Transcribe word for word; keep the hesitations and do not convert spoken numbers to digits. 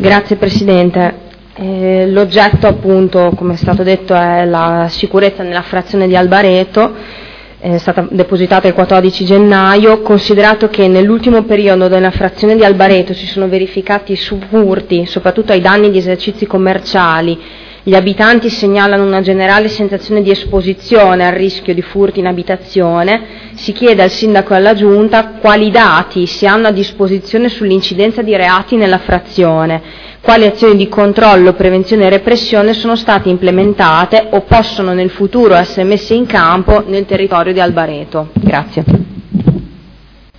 Grazie Presidente. Eh, l'oggetto appunto, come è stato detto, è la sicurezza nella frazione di Albareto. È stata depositata il quattordici gennaio, considerato che nell'ultimo periodo della frazione di Albareto si sono verificati furti, soprattutto ai danni di esercizi commerciali. Gli abitanti segnalano una generale sensazione di esposizione al rischio di furti in abitazione. Si chiede al Sindaco e alla Giunta quali dati si hanno a disposizione sull'incidenza di reati nella frazione, quali azioni di controllo, prevenzione e repressione sono state implementate o possono nel futuro essere messe in campo nel territorio di Albareto. Grazie.